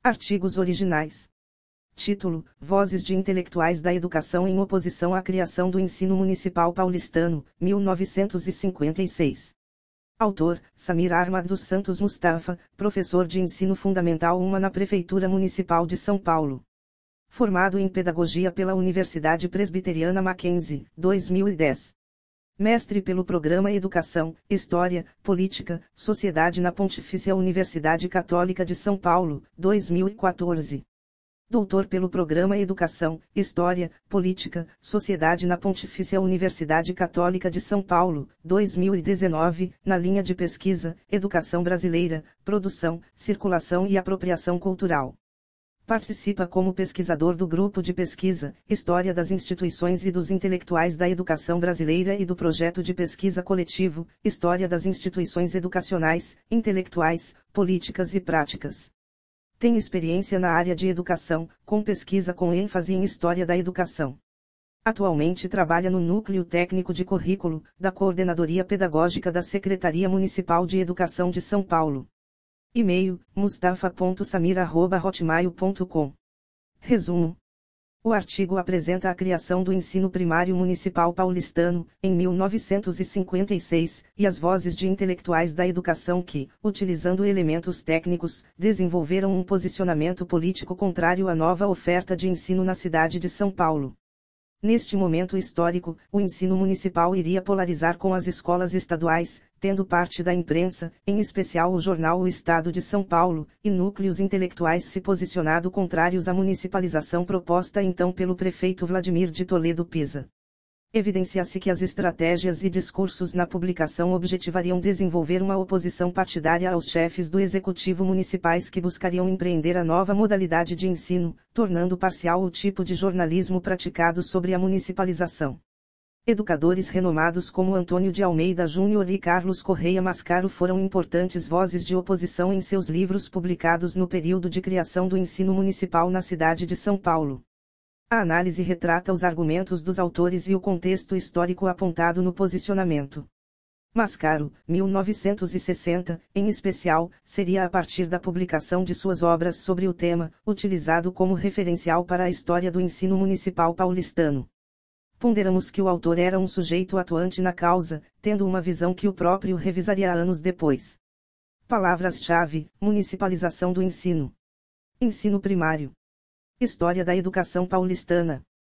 Artigos originais. Título: Vozes de intelectuais da educação em oposição à criação do ensino municipal paulistano, 1956. Autor: Samir Ahmad dos Santos Mustafa, professor de ensino fundamental 1 na Prefeitura Municipal de São Paulo. Formado em Pedagogia pela Universidade Presbiteriana Mackenzie, 2010. Mestre pelo Programa Educação, História, Política, Sociedade na Pontifícia Universidade Católica de São Paulo, 2014. Doutor pelo Programa Educação, História, Política, Sociedade na Pontifícia Universidade Católica de São Paulo, 2019, na linha de pesquisa, Educação Brasileira, Produção, Circulação e Apropriação Cultural. Participa como pesquisador do Grupo de Pesquisa, História das Instituições e dos Intelectuais da Educação Brasileira e do Projeto de Pesquisa Coletivo, História das Instituições Educacionais, Intelectuais, Políticas e Práticas. Tem experiência na área de educação, com pesquisa com ênfase em História da Educação. Atualmente trabalha no Núcleo Técnico de Currículo, da Coordenadoria Pedagógica da Secretaria Municipal de Educação de São Paulo. E-mail: mustafa.samir@hotmail.com. Resumo. O artigo apresenta a criação do ensino primário municipal paulistano, em 1956, e as vozes de intelectuais da educação que, utilizando elementos técnicos, desenvolveram um posicionamento político contrário à nova oferta de ensino na cidade de São Paulo. Neste momento histórico, o ensino municipal iria polarizar com as escolas estaduais, tendo parte da imprensa, em especial o jornal O Estado de São Paulo, e núcleos intelectuais se posicionado contrários à municipalização proposta então pelo prefeito Vladimir de Toledo Pisa. Evidencia-se que as estratégias e discursos na publicação objetivariam desenvolver uma oposição partidária aos chefes do executivo municipais que buscariam empreender a nova modalidade de ensino, tornando parcial o tipo de jornalismo praticado sobre a municipalização. Educadores renomados como Antônio de Almeida Júnior e Carlos Correia Mascaro foram importantes vozes de oposição em seus livros publicados no período de criação do ensino municipal na cidade de São Paulo. A análise retrata os argumentos dos autores e o contexto histórico apontado no posicionamento. Mascaro, 1960, em especial, seria a partir da publicação de suas obras sobre o tema, utilizado como referencial para a história do ensino municipal paulistano. Ponderamos que o autor era um sujeito atuante na causa, tendo uma visão que o próprio revisaria anos depois. Palavras-chave: municipalização do ensino. Ensino primário. História da educação paulistana.